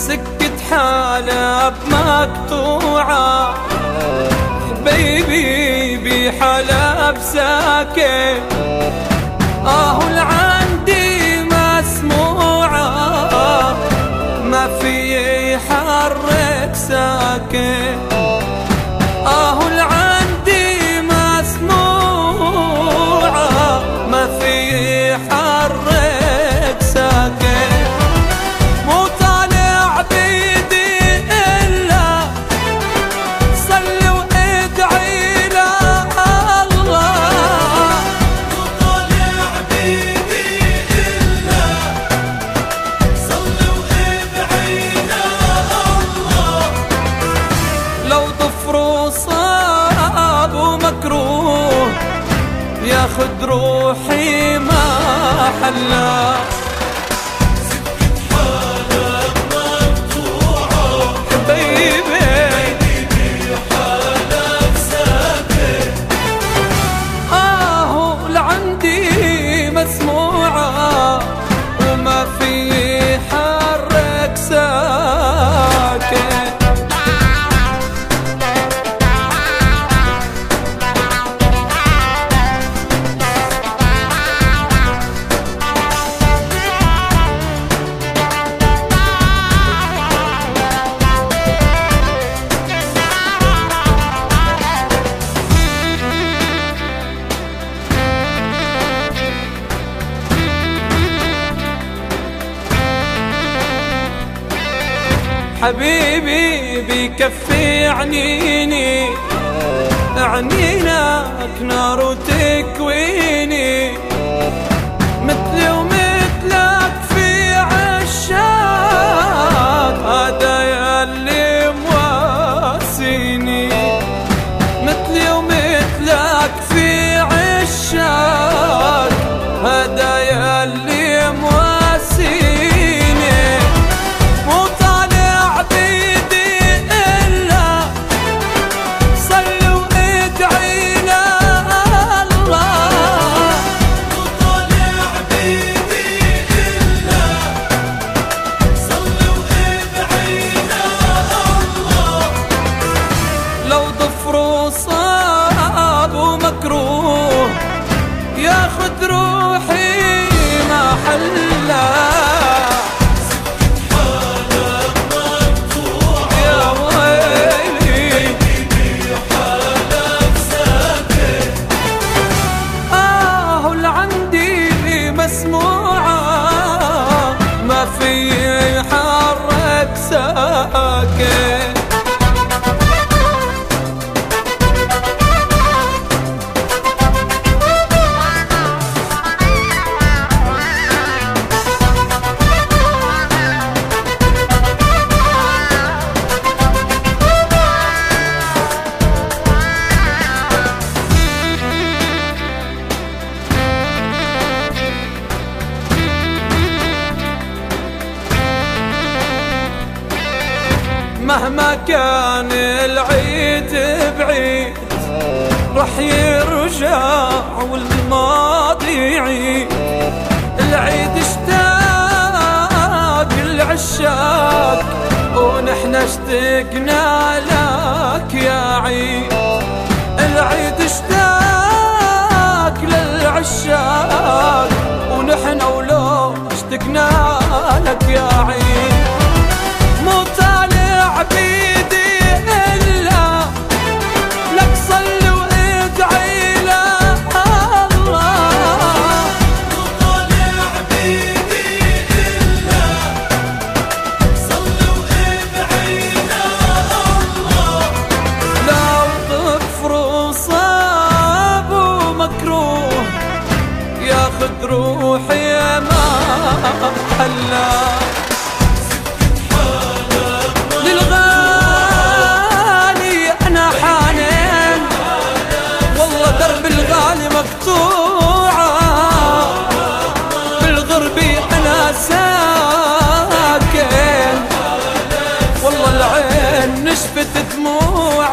سكة حلب مقطوعة، حبيبي بحلب ساكن لعندي مسموعة، ما في يحرك ساكن لعندي مسموعة، ما في يحرك ساكن. مو طالع بيدي إلا صلي وادعي لله، مو طالع بيدي إلا صلي وادعي لله. لو ضفره صاب ومكروه ياخد روحي ما حلا، مسموعة وما في حرك ساكن. حبيبي بكفي عنيني، عنينك نار وتكويني، مثلي ومثلك في عشاق، هذا ياللي مواسيني، مثلي ومثلك في عشاق، هذا ياللي مواسيني. صاب ومكروه ياخد روحي ما حلا، يا ويلي بحلب ساكن، لعندي مسموعة ما في حرك ساكن. مهما كان العيد بعيد رح يرجع والماضي يعيد، العيد اشتاق العشاق ونحن اشتقنا لك يا عيد، العيد اشتاق للعشاق ونحن ولو اشتقنا لك يا عيد. مو طالع بيدي إلا لك صلي وادعي لله، مو طالع بيدي إلا صلي وادعي لله. لو ضفر صاب ومكروه ياخد روحي ما حلا، للغالي أنا حانين والله درب الغالي مقطوعة، بالغربي أنا ساكن والله العين نشفت دموع